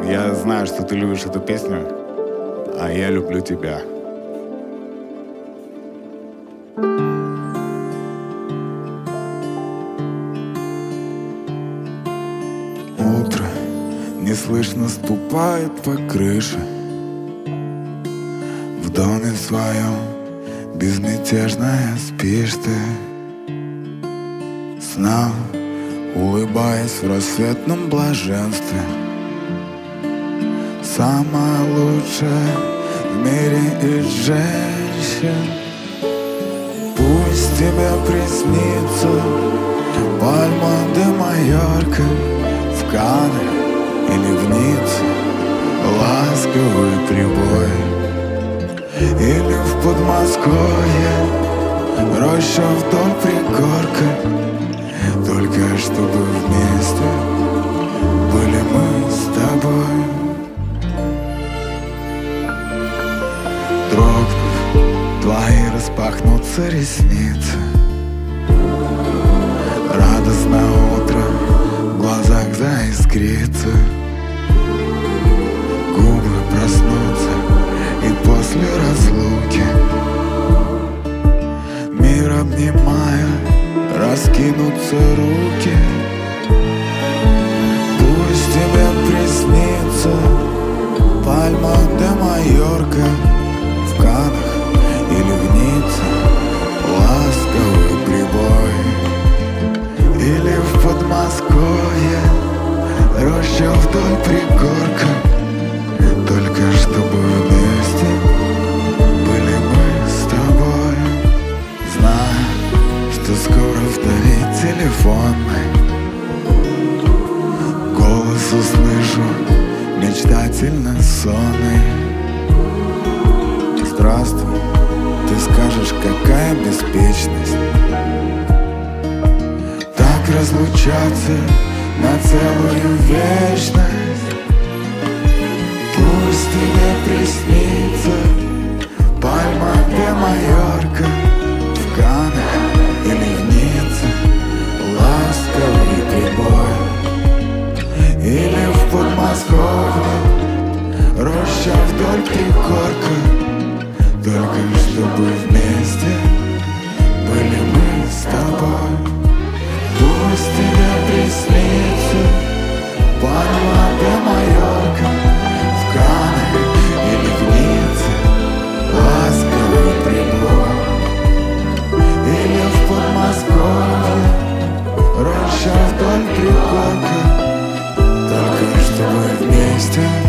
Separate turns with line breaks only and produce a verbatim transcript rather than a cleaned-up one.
Я знаю, что ты любишь эту песню, а я люблю тебя. Утро неслышно ступает по крыше. В доме своем безмятежная спишь ты, сном улыбаясь в рассветном блаженстве. Самая лучшая в мире из женщин. Пусть тебе приснится Пальма де Майорка в Каннах или в Ницце, ласковый прибой, или в Подмосковье роща вдоль пригорка. Только чтобы вместе были мы с тобой. Дрогнув, твои распахнутся ресницы. Радостно утро в глазах заискрится. Губы проснутся и после разлуки, мир обнимая, раскинутся руки. Пусть тебе приснится Пальма де Майорка в Каннах или в Ницце, ласковый прибой, или в Подмосковье роща вдоль пригорка. Только чтобы вместе были мы с тобой. Знаю, что скоро вдали телефонный голос услышу, мечтательно сонный. Здравствуй, ты скажешь, какая беспечность так разлучаться на целую вечность. Пусть тебе приснится Пальма де Майорка в Каннах или в Ницце, ласковый прибой, или в Подмосковье роща вдоль пригорка. Только чтобы вместе были мы с тобой. Пусть тебе приснится Пальма де Майорка в Каннах или в Ницце, ласковый прибой, или в Подмосковье роща вдоль пригорка. Только чтобы вместе